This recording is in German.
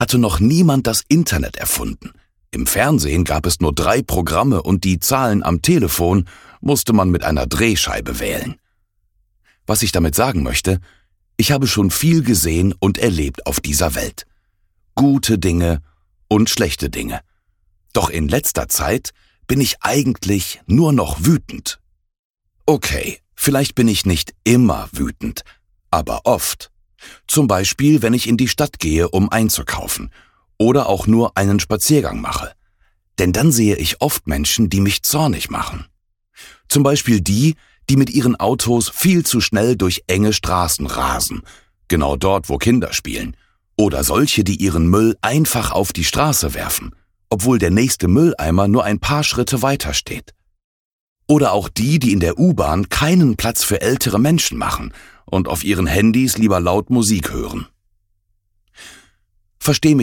hatte noch niemand das Internet erfunden. Im Fernsehen gab es nur 3 Programme und die Zahlen am Telefon musste man mit einer Drehscheibe wählen. Was ich damit sagen möchte, ich habe schon viel gesehen und erlebt auf dieser Welt. Gute Dinge und schlechte Dinge. Doch in letzter Zeit bin ich eigentlich nur noch wütend. Okay, vielleicht bin ich nicht immer wütend, aber oft. Zum Beispiel, wenn ich in die Stadt gehe, um einzukaufen oder auch nur einen Spaziergang mache. Denn dann sehe ich oft Menschen, die mich zornig machen. Zum Beispiel die mit ihren Autos viel zu schnell durch enge Straßen rasen, genau dort, wo Kinder spielen. Oder solche, die ihren Müll einfach auf die Straße werfen, obwohl der nächste Mülleimer nur ein paar Schritte weiter steht. Oder auch die in der U-Bahn keinen Platz für ältere Menschen machen und auf ihren Handys lieber laut Musik hören. Versteh mich